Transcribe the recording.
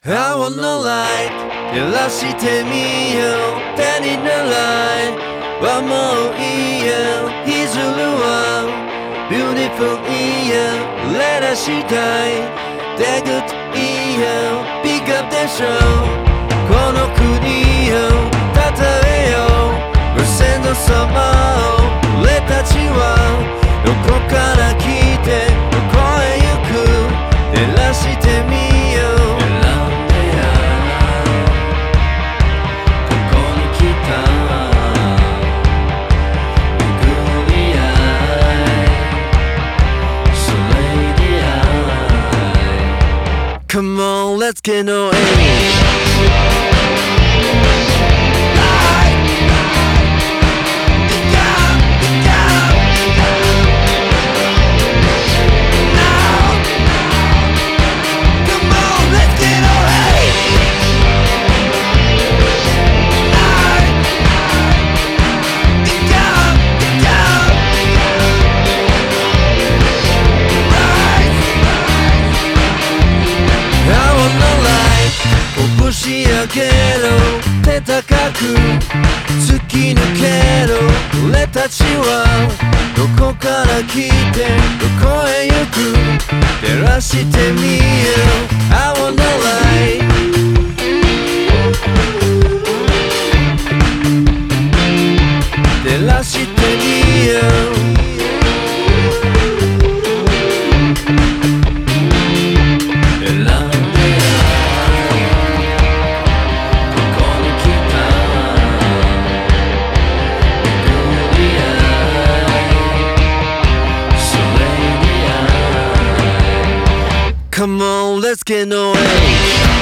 青のライト照らしてみよう手に習いはもういいや日ずるは Beautiful いいやlet us したい Take it いいや Pick up the show この国をたたえようご先祖様を俺たちはどこから来てどこへ行く照らしてみようCome on, let's get no aim. Push 上げろ手高く突き抜けろ俺たちはどこから来てどこへ行く照らしてみよう青のライト照らしてみようCome on, let's get no age.